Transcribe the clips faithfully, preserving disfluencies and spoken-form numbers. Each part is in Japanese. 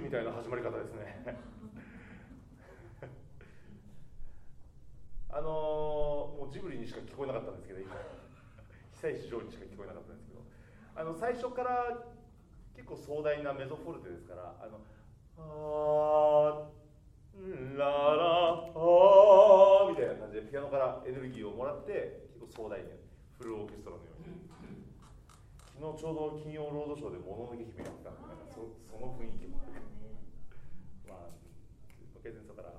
みたいな始まり方ですねあのー、もうジブリにしか聞こえなかったんですけど、今久石譲にしか聞こえなかったんですけど、あの最初から結構壮大なメゾフォルテですから、あのあーララあーみたいな感じでピアノからエネルギーをもらって結構壮大にフルオーケストラのように。昨日ちょうど金曜ロードショーでもののけ姫やったんで、なんか そ, その雰囲気もまあ、もう一回前奏から。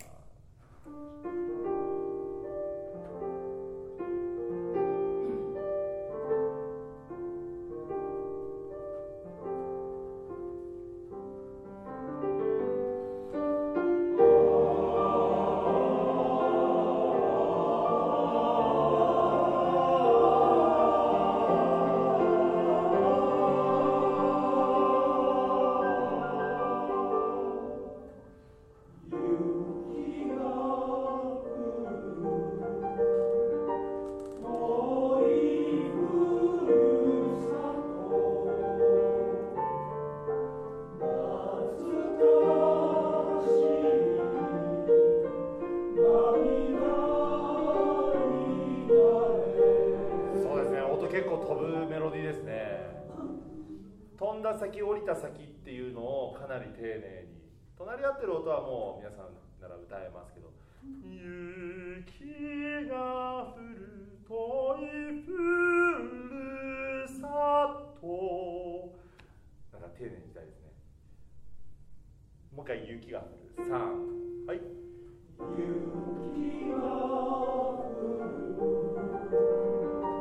結構飛ぶメロディーですね。飛んだ先降りた先っていうのをかなり丁寧に。隣り合ってる音はもう皆さんなら歌えますけど、雪が降る遠いふるさと、なんか丁寧にいきたいですね。もう一回雪が降るさん、はい。雪が降る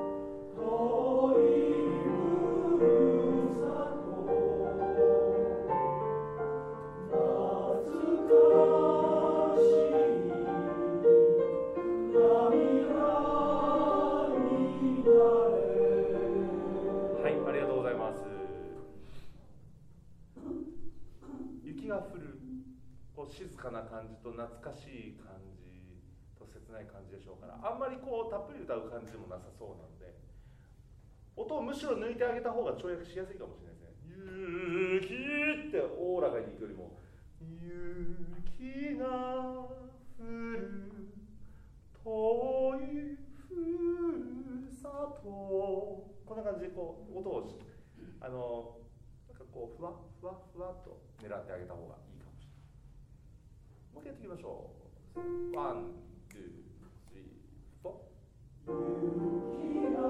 降るこう静かな感じと懐かしい感じと切ない感じでしょうから、あんまりこうたっぷり歌う感じでもなさそうなので、音をむしろ抜いてあげた方が跳躍しやすいかもしれないですね。雪っておおらかにいくよりも、雪が降る遠いふるさと、こんな感じでこう音をあのなんかこうふわふわふわっと狙ってあげた方がいいかもしれない。もう一回やっていきましょう。ワン、ツー、スリー、フォー。雪が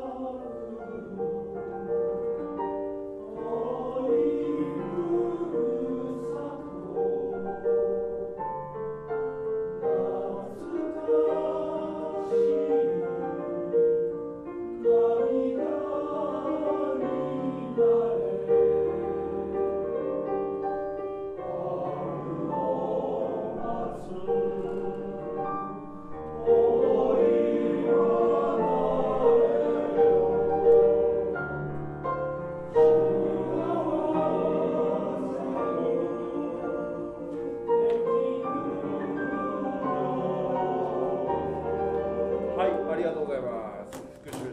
降る遠いふるさと、懐かしい涙になれ。はい、ありがとうございます。復習